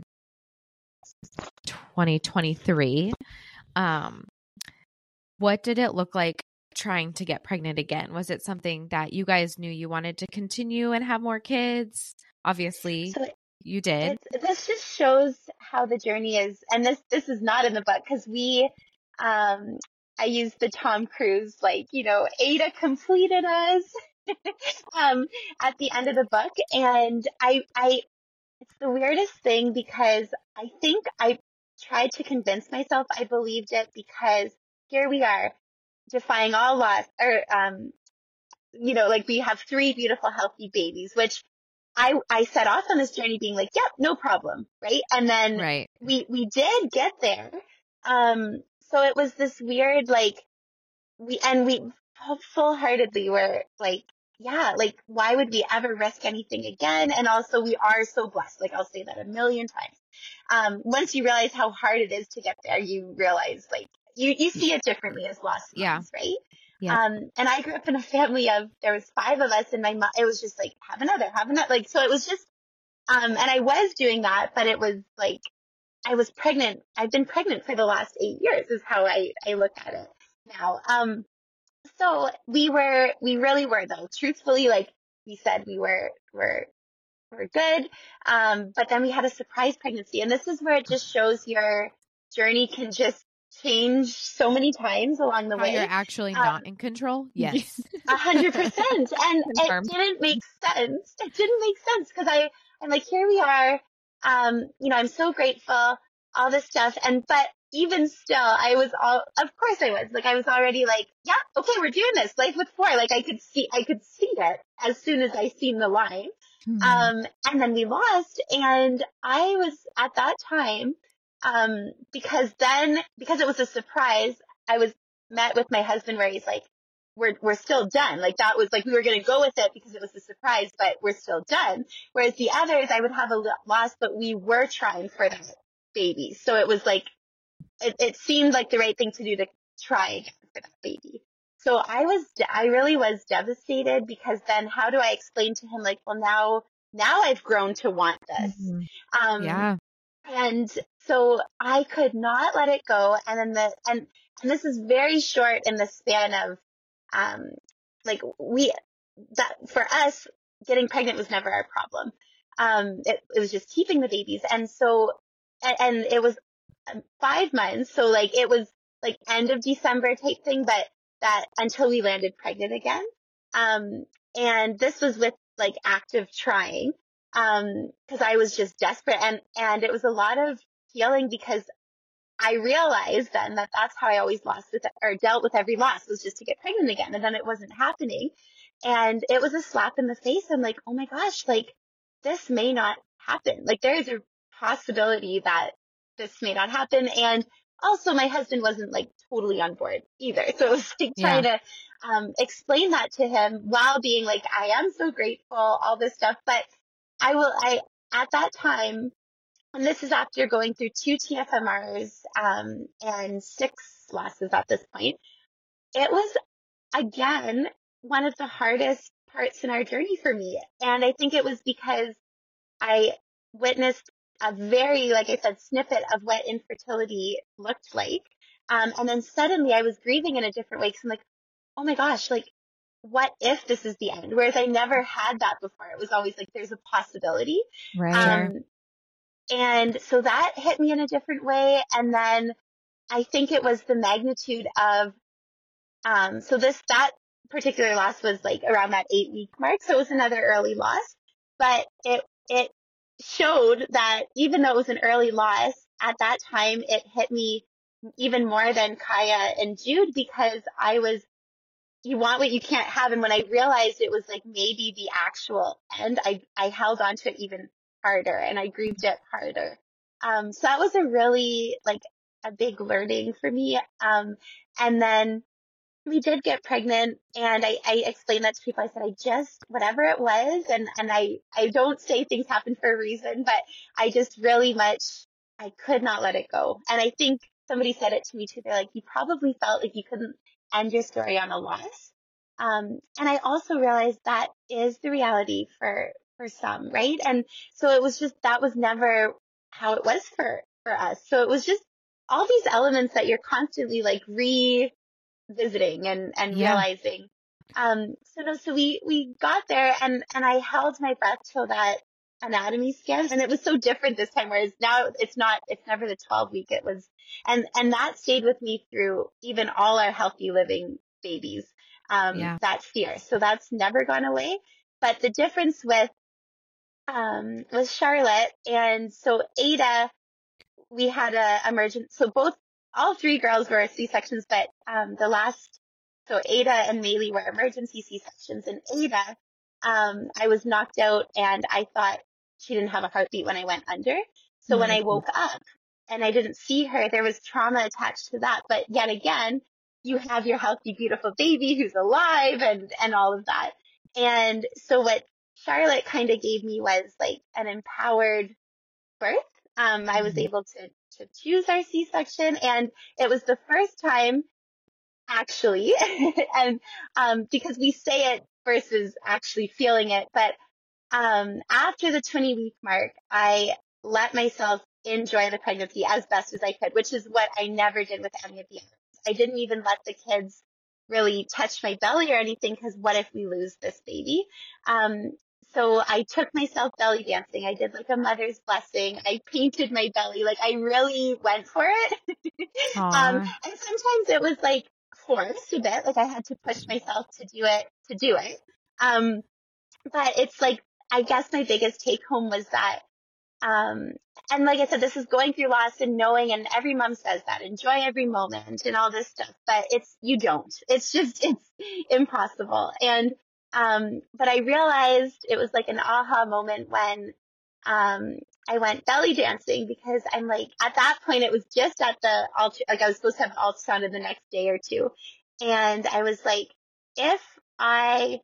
twenty twenty-three, um, what did it look like trying to get pregnant again? Was it something that you guys knew you wanted to continue and have more kids? Obviously, So you did. it's, this just shows how the journey is. And this, this is not in the book because we, um, I used the Tom Cruise, like, you know, Ada completed us, um, at the end of the book. And I, I, it's the weirdest thing because I think I tried to convince myself I believed it because here we are defying all laws, or, um, you know, like we have three beautiful, healthy babies, which I, I set off on this journey being like, yep, no problem. Right. And then Right. we, we did get there. Um, so it was this weird, like we, and we full heartedly were like, yeah, like why would we ever risk anything again? And also we are so blessed. Like I'll say that a million times. Um, once you realize how hard it is to get there, you realize like you, you see it differently as lost Yeah. moms, right? Yeah. Um, and I grew up in a family of, there was five of us and my mom, it was just like, have another, have another. Like, so it was just, um, and I was doing that, but it was like, I was pregnant. I've been pregnant for the last eight years is how I, I look at it now. Um, so we were, we really were though, truthfully, like we said, we were, were, were good. Um, but then we had a surprise pregnancy and this is where it just shows your journey can just change so many times along the How way. you're actually Um, not in control? Yes. A hundred percent. And Confirmed. it didn't make sense. It didn't make sense because I, I'm like, here we are. Um, you know, I'm so grateful, all this stuff. And, but even still, I was all, of course I was like, I was already like, yeah, okay, we're doing this. Life with four. Like I could see, I could see it as soon as I seen the line. Hmm. Um, and then we lost. And I was at that time, um, because then, because it was a surprise, I was met with my husband where he's like, we're, we're still done. Like that was like, we were going to go with it because it was a surprise, but we're still done. Whereas the others, I would have a loss, but we were trying for that baby. So it was like, it, it seemed like the right thing to do to try again for that baby. So I was, I really was devastated because then how do I explain to him like, well, now, now I've grown to want this. Mhm. Um, Yeah. and so I could not let it go. And then the, and, and this is very short in the span of, um, like we, that for us, getting pregnant was never our problem. Um, it, it was just keeping the babies. And so, and, and it was five months. So like it was like end of December type thing, but that until we landed pregnant again. Um, and this was with like active trying. Um, cause I was just desperate and, and it was a lot of healing because I realized then that that's how I always lost with or dealt with every loss was just to get pregnant again. And then it wasn't happening. And it was a slap in the face. I'm like, oh my gosh, like this may not happen. Like there is a possibility that this may not happen. And also my husband wasn't like totally on board either. So it was like trying to um, explain that to him while being like, I am so grateful, all this stuff. But I will, I, at that time, and this is after going through two T F M Rs um, and six losses at this point, it was, again, one of the hardest parts in our journey for me. And I think it was because I witnessed a very, like I said, snippet of what infertility looked like. Um, and then suddenly I was grieving in a different way because I'm like, oh my gosh, like, what if this is the end? Whereas I never had that before. It was always like, there's a possibility. Right. Um, and so that hit me in a different way. And then I think it was the magnitude of, um, so this, that particular loss was like around that eight week mark. So it was another early loss, but it, it showed that even though it was an early loss at that time, it hit me even more than Kaya and Jude because I was, you want what you can't have. And when I realized it was like maybe the actual end, I, I held on to it even harder and I grieved it harder. Um, so that was a really like a big learning for me. Um, and then we did get pregnant and I, I explained that to people. I said, I just, whatever it was. And, and I, I don't say things happen for a reason, but I just really much, I could not let it go. And I think somebody said it to me too. They're like, you probably felt like you couldn't end your story on a loss. Um, and I also realized that is the reality for, for some, right? And so it was just, that was never how it was for, for us. So it was just all these elements that you're constantly like re, visiting and, and Yeah. realizing. Um, so no, so we, we got there and, and I held my breath till that anatomy scan. And it was so different this time, whereas now it's not, it's never the twelve week. It was, and, and that stayed with me through even all our healthy living babies. Um, Yeah. that fear. So that's never gone away. But the difference with, um, with Charlotte and so Ada, we had a emergent. So both, all three girls were C-sections, but, um, the last, so Ada and Maylee were emergency C-sections, and Ada, um, I was knocked out and I thought she didn't have a heartbeat when I went under. So when I woke up and I didn't see her, there was trauma attached to that. But yet again, you have your healthy, beautiful baby who's alive and, and all of that. And so what Charlotte kind of gave me was like an empowered birth. Um, I was able to, to choose our C-section, and it was the first time actually, and, um, because we say it versus actually feeling it, but, um, after the twenty week mark, I let myself enjoy the pregnancy as best as I could, which is what I never did with any of the others. I didn't even let the kids really touch my belly or anything, because what if we lose this baby? Um, so I took myself belly dancing. I did like a mother's blessing. I painted my belly. Like I really went for it. um, and sometimes it was like forced a bit. Like I had to push myself to do it, to do it. Um, but it's like, I guess my biggest take home was that, um, and like I said, this is going through loss and knowing, and every mom says that, enjoy every moment and all this stuff, but it's, you don't, it's just, it's impossible. And, um, but I realized it was like an aha moment when, um, I went belly dancing, because I'm like, at that point, it was just at the, ultra, like I was supposed to have ultrasound in the next day or two. And I was like, if I,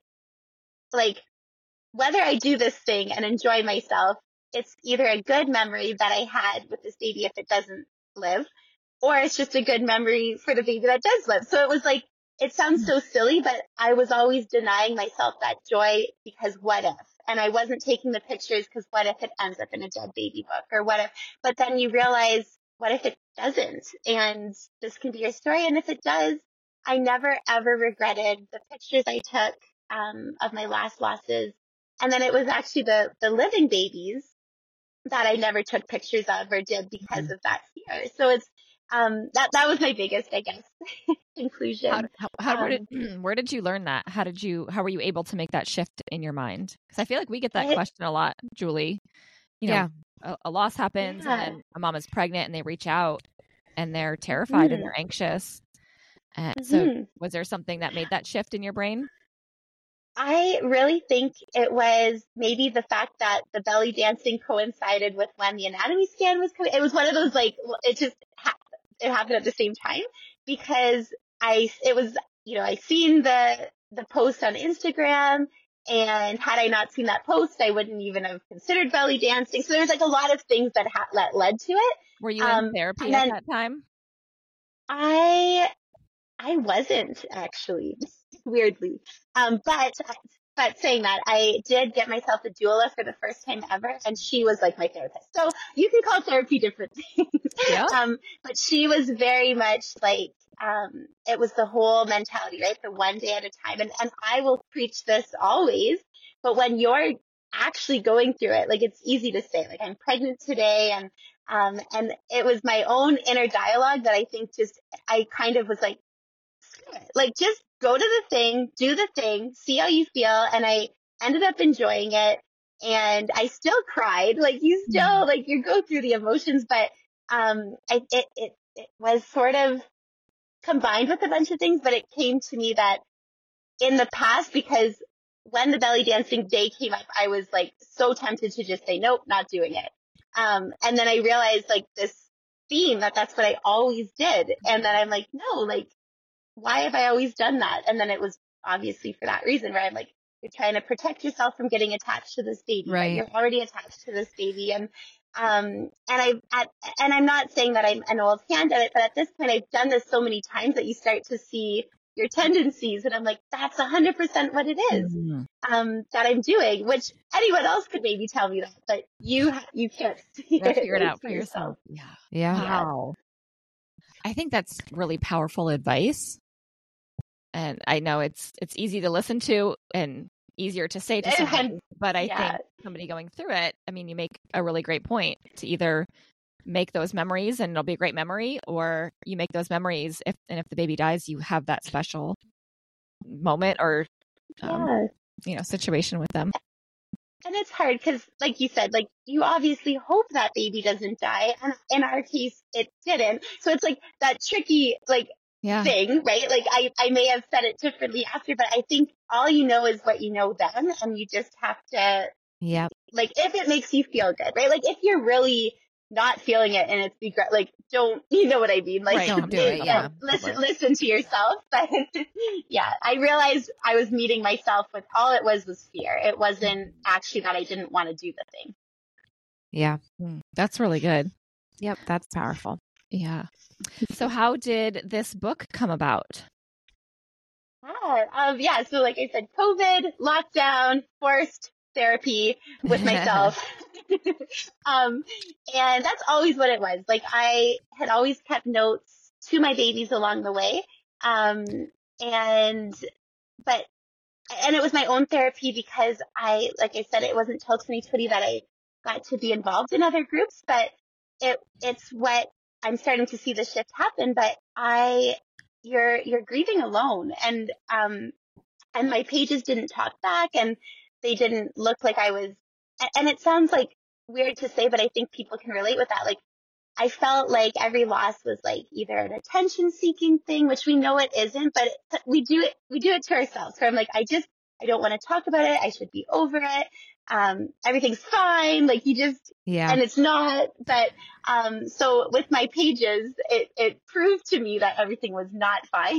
like, whether I do this thing and enjoy myself, it's either a good memory that I had with this baby if it doesn't live, or it's just a good memory for the baby that does live. So it was like, it sounds so silly, but I was always denying myself that joy, because what if? And I wasn't taking the pictures because what if it ends up in a dead baby book, or what if, but then you realize, what if it doesn't? And this can be your story. And if it does, I never ever regretted the pictures I took, um, of my last losses. And then it was actually the, the living babies that I never took pictures of or did because of that fear. So it's, um, that, that was my biggest, I guess, conclusion. How, how, how Um, where, did, where did you learn that? How did you, how were you able to make that shift in your mind? Because I feel like we get that it, question a lot, Julie. You know, Yeah. a, a loss happens Yeah. and then a mom is pregnant and they reach out and they're terrified Mhm. and they're anxious. And so Mhm. was there something that made that shift in your brain? I really think it was maybe the fact that the belly dancing coincided with when the anatomy scan was coming. It was one of those, like, it just ha- it happened at the same time, because I, it was, you know, I seen the, the post on Instagram, and had I not seen that post, I wouldn't even have considered belly dancing. So there's like a lot of things that ha- that led to it. Were you Um, in therapy and at then that time? I, I wasn't actually, weirdly. Um, but, but saying that, I did get myself a doula for the first time ever, and she was like my therapist. So you can call therapy different things. Yeah. Um, but she was very much like, um, it was the whole mentality, right? The one day at a time. And, and I will preach this always, but when you're actually going through it, like, it's easy to say, like, I'm pregnant today, and, um, and it was my own inner dialogue that I think just, I kind of was like, like, just go to the thing, do the thing, see how you feel. And I ended up enjoying it. And I still cried. Like, you still, like, you go through the emotions, but, um, I, it, it, it was sort of combined with a bunch of things, but it came to me that in the past, because when the belly dancing day came up, I was like so tempted to just say, nope, not doing it. Um, and then I realized, like, this theme that that's what I always did. And then I'm like, no, like, why have I always done that? And then it was obviously for that reason, where I'm like, you're trying to protect yourself from getting attached to this baby, Right. but you're already attached to this baby. And, um, and I, at, and I'm not saying that I'm an old hand at it, but at this point, I've done this so many times that you start to see your tendencies. And I'm like, that's a hundred percent what it is, Mhm. um, that I'm doing, which anyone else could maybe tell me that, but you, you can't see You have to it, figure it like, out for yourself. Yeah. Yeah. Yeah. Wow. I think that's really powerful advice. And I know it's it's easy to listen to and easier to say to somebody, but I yeah. think somebody going through it, I mean, you make a really great point to either make those memories and it'll be a great memory, or you make those memories if and if the baby dies, you have that special moment or um, Yeah. you know, situation with them. And it's hard because, like you said, like you obviously hope that baby doesn't die, and in our case, it didn't. So it's like that tricky, like Yeah. thing, right? Like I, I may have said it differently after, but I think all you know is what you know then, and you just have to, Yeah. like, if it makes you feel good, right? Like if you're really not feeling it and it's regret, like don't, you know what I mean? Like Right, don't do it, yeah. listen, listen to yourself. But yeah, I realized I was meeting myself with all it was was fear. It wasn't actually that I didn't want to do the thing. Yeah. Mm, that's really good. Yep. That's powerful. Yeah. So how did this book come about? Ah, um, yeah. So like I said, COVID, lockdown, forced therapy with myself. um, and that's always what it was. Like I had always kept notes to my babies along the way. Um, and, but, and it was my own therapy because I, like I said, it wasn't till twenty twenty that I got to be involved in other groups, but it, it's what I'm starting to see the shift happen. But I, you're, you're grieving alone. And, um, and my pages didn't talk back and they didn't look like I was, and it sounds like weird to say, but I think people can relate with that. Like I felt like every loss was like either an attention seeking thing, which we know it isn't, but it, we do it, we do it to ourselves. So I'm like, I just, I don't want to talk about it. I should be over it. Um, everything's fine. Like you just, Yeah. and it's not, but, um, so with my pages, it, it proved to me that everything was not fine.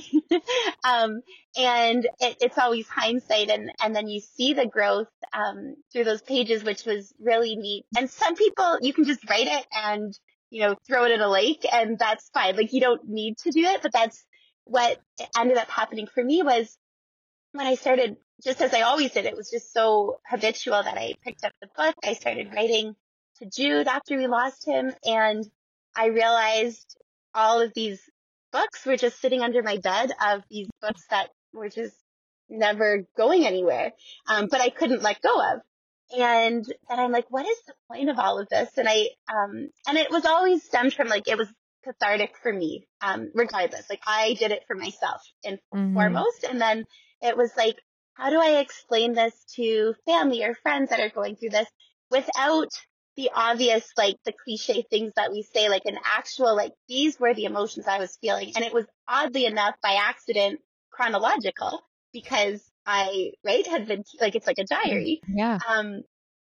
um, and it, it's always hindsight. And, and then you see the growth, um, through those pages, which was really neat. And some people, you can just write it and, you know, throw it in a lake and that's fine. Like you don't need to do it, but that's what ended up happening for me was when I started, just as I always did, it was just so habitual that I picked up the book. I started writing to Jude after we lost him. And I realized all of these books were just sitting under my bed of these books that were just never going anywhere. Um, but I couldn't let go of. And then I'm like, what is the point of all of this? And I, um, and it was always stemmed from like, it was cathartic for me, um, regardless. Like I did it for myself in Mhm. foremost. And then it was like, how do I explain this to family or friends that are going through this without the obvious, like the cliche things that we say, like an actual, like these were the emotions I was feeling. And it was oddly enough by accident chronological because I, right, had been like, it's like a diary. Yeah. Um,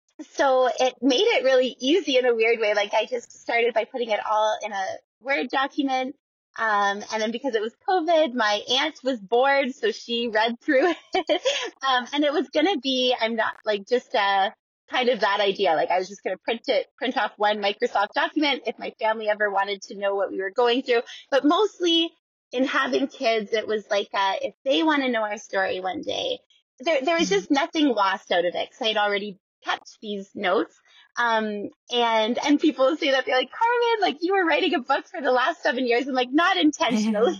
so it made it really easy in a weird way. Like I just started by putting it all in a Word document. Um, and then because it was COVID, my aunt was bored, so she read through it. um, and it was going to be, I'm not like just a kind of that idea. Like I was just going to print it, print off one Microsoft document if my family ever wanted to know what we were going through. But mostly in having kids, it was like, uh, if they want to know our story one day, there, there was just nothing lost out of it because I had already kept these notes. Um, and, and people say that they're like, Carmen, like you were writing a book for the last seven years. I'm like, not intentionally.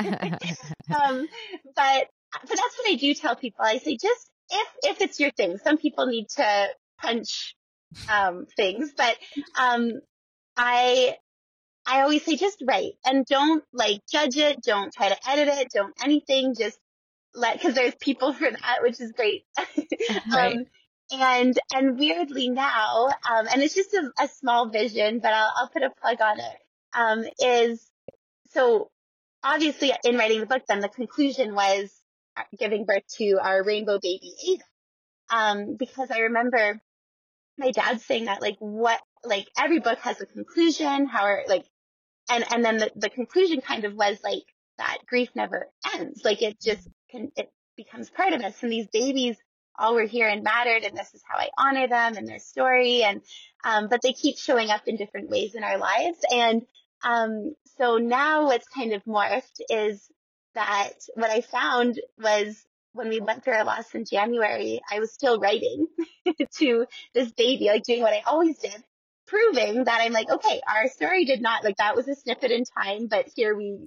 um, but, but that's what I do tell people. I say, just if, if it's your thing, some people need to punch, um, things, but, um, I, I always say just write and don't like judge it. Don't try to edit it. Don't anything. Just let, cause there's people for that, which is great. Right. um, And, and weirdly now, um, and it's just a, a small vision, but I'll, I'll put a plug on it, um, is, so obviously in writing the book, then the conclusion was giving birth to our rainbow baby, Ada. Um, because I remember my dad saying that, like, what, like, every book has a conclusion, how are, like, and, and then the, the conclusion kind of was like, that grief never ends. Like, it just can, it becomes part of us. And these babies all were here and mattered, and this is how I honor them and their story. And, um, but they keep showing up in different ways in our lives. And, um, so now what's kind of morphed is that what I found was when we went through our loss in January, I was still writing to this baby, like doing what I always did, proving that I'm like, okay, our story did not, like that was a snippet in time, but here we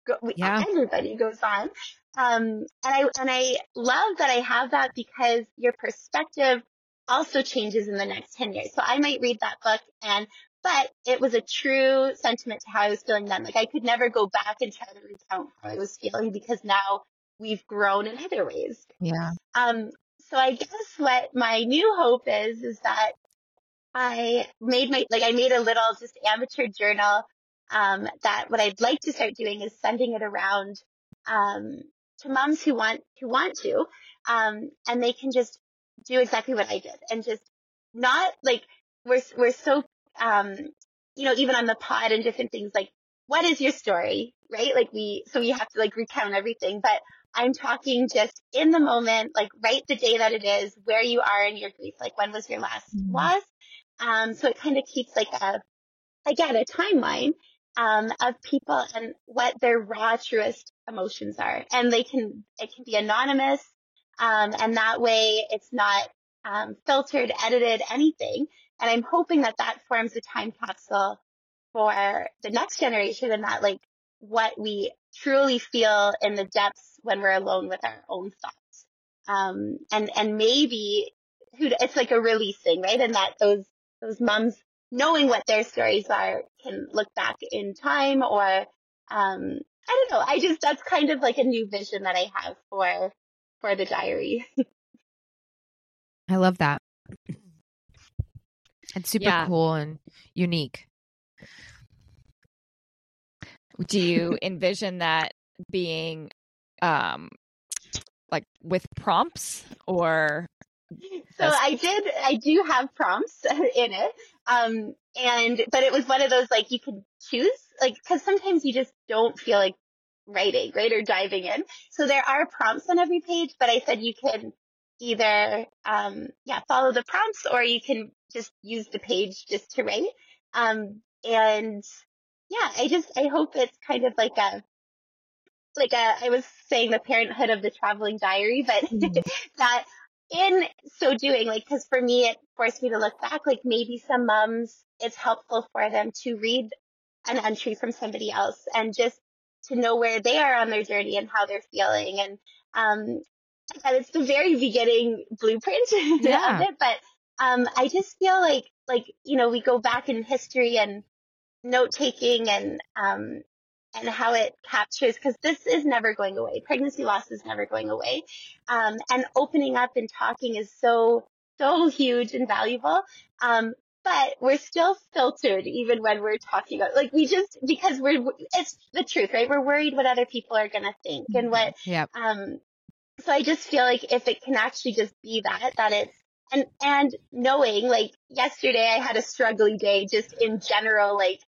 go, we, Yeah. everybody goes on. Um, and I, and I love that I have that because your perspective also changes in the next ten years. So I might read that book and, but it was a true sentiment to how I was feeling then. Like I could never go back and try to recount how I was feeling because now we've grown in other ways. Yeah. Um, so I guess what my new hope is, is that I made my, like I made a little just amateur journal, um, that what I'd like to start doing is sending it around, um, to moms who want, who want to, um, and they can just do exactly what I did and just not like, we're, we're so, um, you know, even on the pod and different things, like, what is your story, right? Like we, so we have to like recount everything, but I'm talking just in the moment, like right the day that it is, where you are in your grief, like when was your last Mhm. loss? Um, so it kind of keeps like a, again, a timeline, um, of people and what their raw, truest emotions are. And they can, it can be anonymous. Um, and that way it's not, um, filtered, edited, anything. And I'm hoping that that forms a time capsule for the next generation and that like what we truly feel in the depths when we're alone with our own thoughts. Um, and, and maybe who, it's like a releasing, right? And that those, those moms knowing what their stories are can look back in time or, um, I don't know. I just, that's kind of like a new vision that I have for, for the diary. I love that. It's super Yeah. cool and unique. Do you envision that being um like with prompts or So I did, I do have prompts in it. Um, and, but it was one of those, like, you could choose, like, cause sometimes you just don't feel like writing, right? Or diving in. So there are prompts on every page, but I said you can either, um, yeah, follow the prompts or you can just use the page just to write. Um, and yeah, I just, I hope it's kind of like a, like a, I was saying the parenthood of the traveling diary, but Mhm. that in so doing, like, cause for me, it forced me to look back, like maybe some moms, it's helpful for them to read an entry from somebody else and just to know where they are on their journey and how they're feeling. And, um, and it's the very beginning blueprint Yeah. of it, but, um, I just feel like, like, you know, we go back in history and note taking and, um, and how it captures, because this is never going away. Pregnancy loss is never going away. Um, and opening up and talking is so, so huge and valuable. Um, but we're still filtered even when we're talking about, like, we just, because we're, it's the truth, right? We're worried what other people are going to think and what, Yep. um, so I just feel like if it can actually just be that, that it's, and, and knowing, like, yesterday I had a struggly day just in general, like,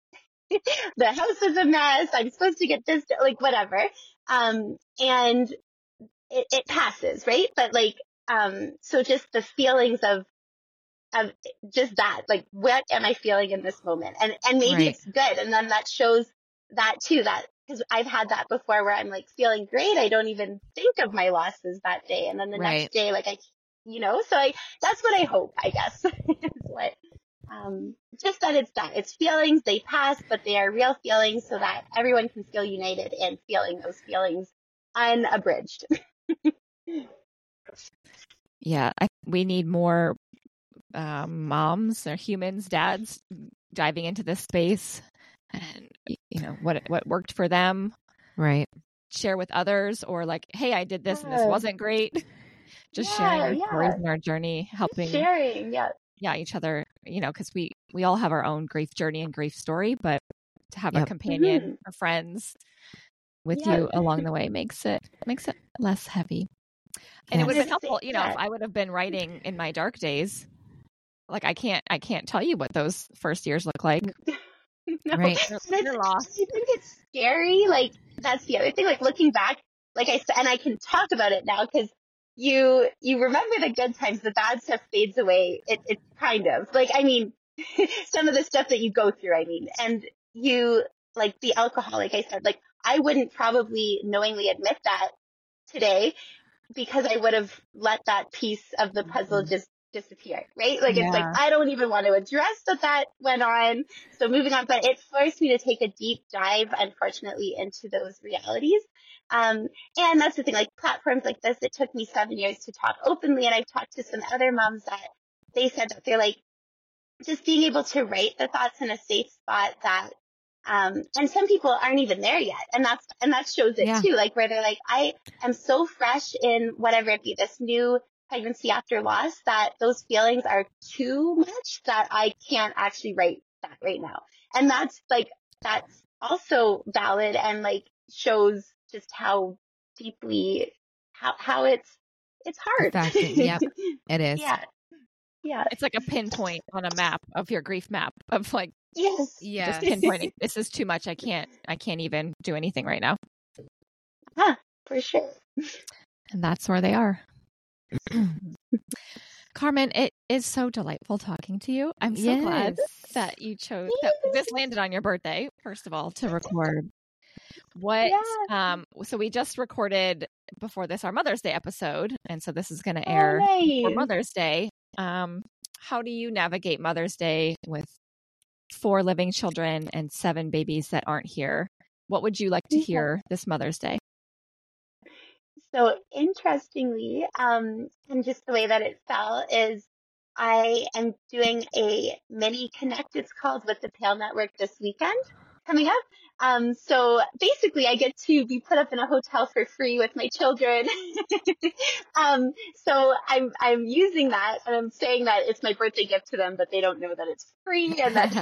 the house is a mess. I'm supposed to get this, like whatever. Um, and it, it passes, right? But like, um, so just the feelings of, of just that, like, what am I feeling in this moment? And, and maybe Right. it's good. And then that shows that too, that, cause I've had that before where I'm like feeling great. I don't even think of my losses that day. And then the Right. next day, like I, you know, so I, that's what I hope, I guess, is what, um, just that it's that it's feelings, they pass, but they are real feelings so that everyone can feel united in feeling those feelings unabridged. Yeah, I, we need more um, moms or humans, dads diving into this space and you know what what worked for them. Right. Share with others, or like, hey, I did this and this Yeah. wasn't great. Just Yeah, sharing our yeah. stories and our journey, helping Just sharing, yeah. yeah each other. You know, because we we all have our own grief journey and grief story, but to have Yep. a companion Mhm. or friends with Yeah. you along the way makes it makes it less heavy. And it Yes. would have been Just- helpful, you know, yeah. if I would have been writing in my dark days. Like I can't, I can't tell you what those first years look like. No. Right. And You're, it's- you're lost. I think it's scary. Like, that's the other thing. Like, looking back, like I said, and I can talk about it now because you you remember the good times. The bad stuff fades away. It it kind of like I mean, some of the stuff that you go through. I mean, and you like the alcohol. Like I said, like I wouldn't probably knowingly admit that today because I would have let that piece of the puzzle Mhm. just disappear, right? Like, it's like, Yeah. I don't even want to address that that went on. So moving on, but it forced me to take a deep dive, unfortunately, into those realities. Um, and that's the thing, like platforms like this, it took me seven years to talk openly. And I've talked to some other moms that they said that they're like, just being able to write the thoughts in a safe spot that, um, and some people aren't even there yet. And that's, and that shows it Yeah. too, like where they're like, I am so fresh in whatever it be, this new pregnancy after loss, that those feelings are too much that I can't actually write that right now. And that's like, that's also valid and like shows just how deeply, how, how it's, it's hard. Affecting. Yep, it is. Yeah. Yeah. It's like a pinpoint on a map of your grief map of like, Yes. Yeah. just pinpointing, this is too much. I can't, I can't even do anything right now. Huh, for sure. And that's where they are. Carmen, it is so delightful talking to you. I'm so glad Yes. that you chose that this landed on your birthday, first of all, to record. What Yeah. um so we just recorded before this our Mother's Day episode, and so this is going to Oh, air for nice. Mother's Day. Um how do you navigate Mother's Day with four living children and seven babies that aren't here? What would you like to Yeah. hear this Mother's Day? So interestingly, um, and just the way that it fell is I am doing a mini Connect, it's called, with the Pale Network this weekend coming up. Um, so basically I get to be put up in a hotel for free with my children. um, so I'm, I'm using that, and I'm saying that it's my birthday gift to them, but they don't know that it's free. And that,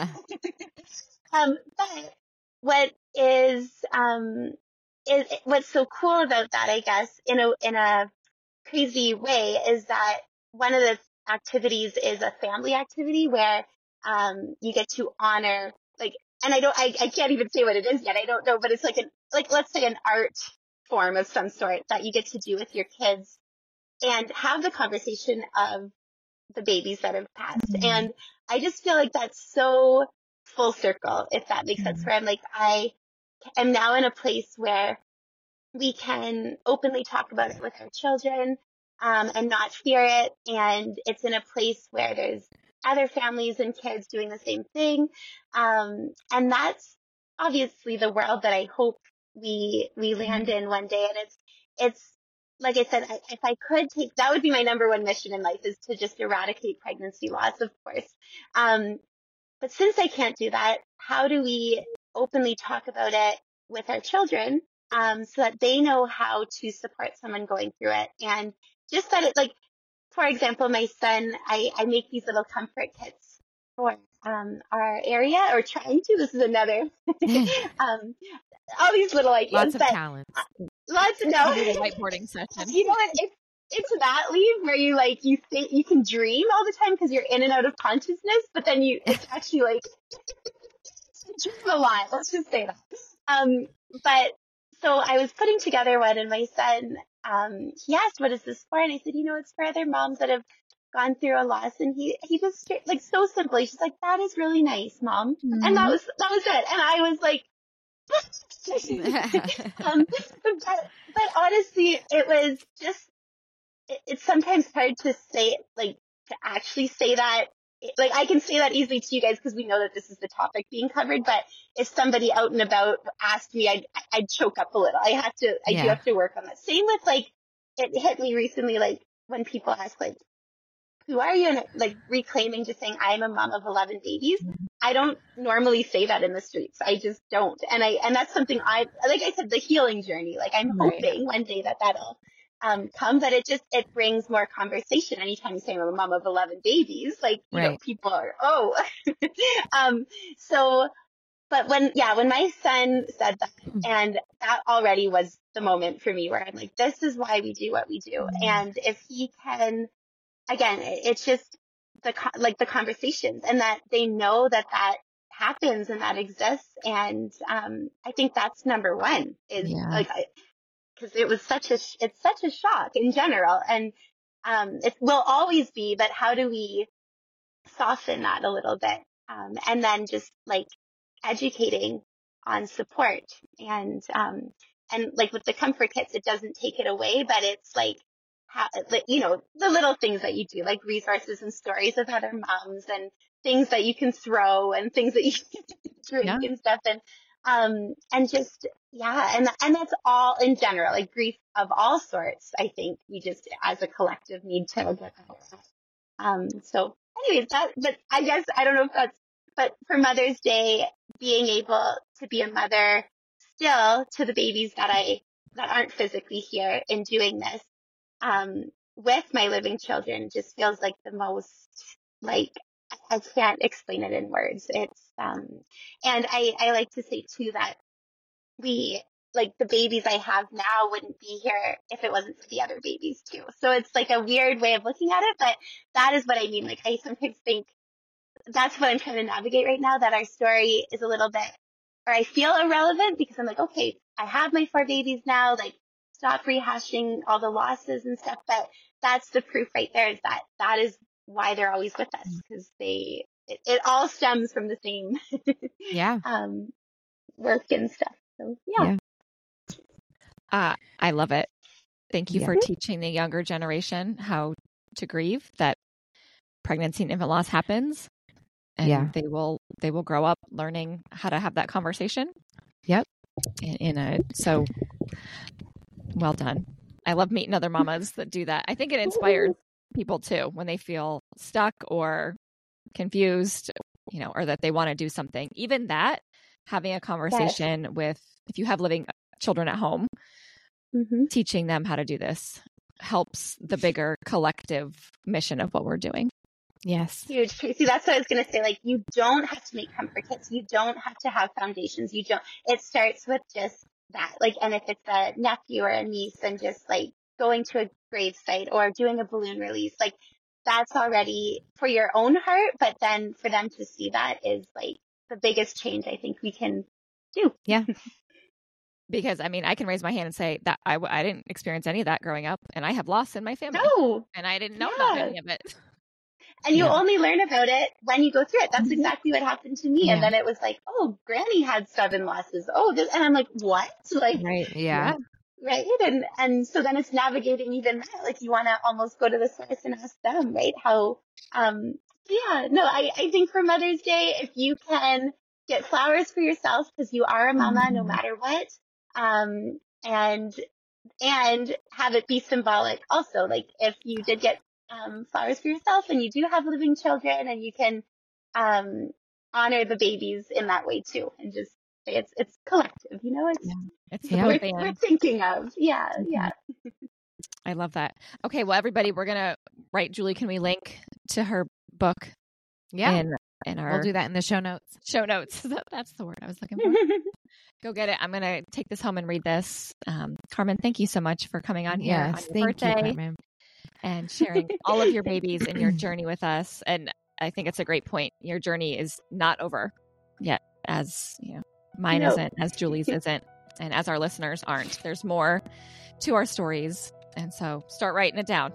um, but what is, um, is what's so cool about that, I guess, in a, in a crazy way, is that one of the activities is a family activity where, um, you get to honor, like, and I don't, I, I can't even say what it is yet. I don't know, but it's like an, like, let's say an art form of some sort that you get to do with your kids and have the conversation of the babies that have passed. Mhm. And I just feel like that's so full circle, if that makes sense, Mhm. where I'm like, I am now in a place where we can openly talk about it with our children, um, and not fear it. And it's in a place where there's other families and kids doing the same thing. Um, and that's obviously the world that I hope we, we land in one day. And it's, it's, like I said, I, if I could take, that would be my number one mission in life, is to just eradicate pregnancy loss, of course. Um, but since I can't do that, how do we openly talk about it with our children, um, so that they know how to support someone going through it? And just that it, like, for example, my son, I, I make these little comfort kits for um, our area, or trying to. This is another, um, all these little ideas. Lots of but, talents. uh, lots of, no. You need a whiteboarding session. You know what? It's, it's that leave where you like, you think you can dream all the time because you're in and out of consciousness, but then you, it's actually like, dream a lot. Let's just say that. Um, but so I was putting together one, and my son, um, he asked, what is this for? And I said, you know, it's for other moms that have gone through a loss. And he, he just straight, like, so simply, she's like, that is really nice, Mom. And that was, that was it. And I was like, um, but, but honestly, it was just, it, it's sometimes hard to say, like, to actually say that. Like, I can say that easily to you guys because we know that this is the topic being covered, but if somebody out and about asked me, I'd, I'd choke up a little. I have to, I Yeah. do have to work on that. Same with, like, it hit me recently, like, when people ask, like, who are you? And, like, reclaiming, just saying, I'm a mom of eleven babies. I don't normally say that in the streets. I just don't. And I, and that's something I, like I said, the healing journey, like, I'm Right. hoping one day that that'll um, come, but it just, it brings more conversation. Anytime you say I'm a mom of eleven babies, like, you know, Right. people are, oh, um, so, but when, yeah, when my son said that, and that already was the moment for me where I'm like, this is why we do what we do. And if he can, again, it- it's just the, co- like the conversations, and that they know that that happens and that exists. And, um, I think that's number one, is Yeah. like, I, cause it was such a, sh- it's such a shock in general. And, um, it will always be, but how do we soften that a little bit? Um, and then just like educating on support, and, um, and like with the comfort kits, it doesn't take it away, but it's like, how, like, you know, the little things that you do, like resources and stories of other moms and things that you can throw and things that you can drink Yeah. and stuff. And, um, and just, yeah. And, and that's all in general, like grief of all sorts. I think we just, as a collective, need to get that. Um, so anyways, that, but I guess, I don't know if that's, but for Mother's Day, being able to be a mother still to the babies that I, that aren't physically here in doing this, um, with my living children just feels like the most, like, I can't explain it in words. It's, um, and I, I like to say too that we, like the babies I have now wouldn't be here if it wasn't for the other babies too. So it's like a weird way of looking at it, but that is what I mean. Like I sometimes think that's what I'm trying to navigate right now, that our story is a little bit, or I feel irrelevant because I'm like, okay, I have my four babies now, like stop rehashing all the losses and stuff. But that's the proof right there, is that that is why they're always with us, because they, it, it all stems from the same, Yeah. um, work and stuff. So yeah. Yeah. Uh, I love it. Thank you Yeah. for teaching the younger generation how to grieve, that pregnancy and infant loss happens. And Yeah. they will they will grow up learning how to have that conversation. Yep. In, in a so well done. I love meeting other mamas that do that. I think it inspires people too when they feel stuck or confused, you know, or that they want to do something. Even that, having a conversation yes. with, if you have living children at home, mm-hmm. teaching them how to do this helps the bigger collective mission of what we're doing. Yes. Huge. See, that's what I was going to say. Like, you don't have to make comfort kits. You don't have to have foundations. You don't, it starts with just that. Like, and if it's a nephew or a niece, and just like going to a gravesite or doing a balloon release, like that's already for your own heart. But then for them to see that is like the biggest change I think we can do. Yeah. Because I mean, I can raise my hand and say that I, I didn't experience any of that growing up, and I have loss in my family. No. And I didn't know yeah. about any of it. And you yeah. only learn about it when you go through it. That's mm-hmm. exactly what happened to me. Yeah. And then it was like, oh, Granny had seven losses. Oh, this, and I'm like, what? Like, right. Yeah. yeah. Right. And, and so then it's navigating even that. Like you want to almost go to the source and ask them, right? How, um, yeah, no, I, I think for Mother's Day, if you can get flowers for yourself, because you are a mama mm-hmm. no matter what, um, and, and have it be symbolic also. Like if you did get Um, flowers for yourself and you do have living children, and you can um, honor the babies in that way too, and just say it's it's collective, you know, it's, yeah. it's yeah. we're, we're thinking of yeah mm-hmm. yeah I love that. Okay, well everybody, we're gonna write Julie, can we link to her book? Yeah, in, in our we'll do that in the show notes. Show notes. That's the word I was looking for. Go get it. I'm gonna take this home and read this. um, Carmen, thank you so much for coming on here yes, on your thank birthday. you, Carmen. And sharing all of your babies and your journey with us. And I think it's a great point. Your journey is not over yet, as you know, mine nope. isn't, as Julie's isn't, and as our listeners aren't. There's more to our stories. And so start writing it down.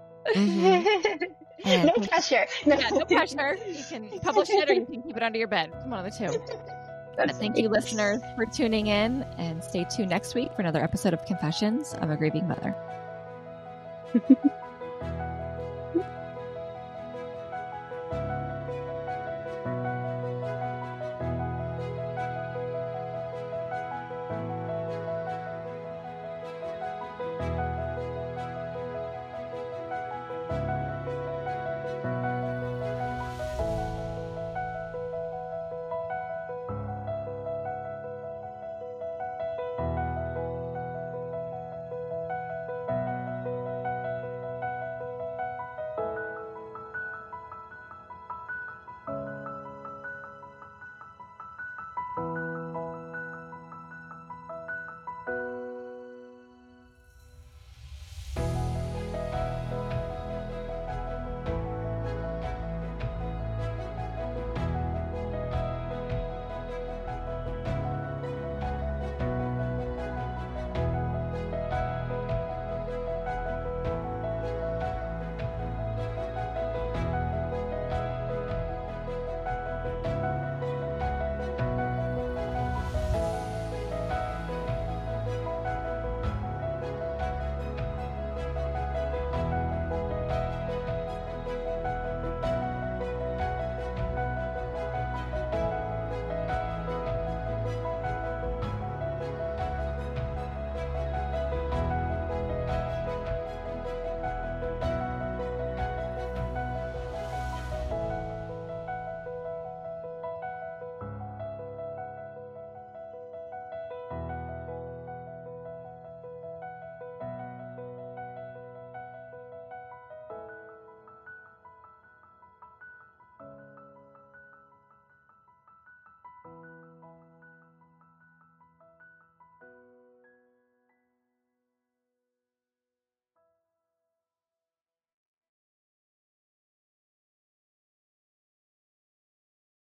Mm-hmm. no pressure. No. Yeah, no pressure. You can publish it or you can keep it under your bed. One of the two. But thank you, listeners, for tuning in, and stay tuned next week for another episode of Confessions of a Grieving Mother.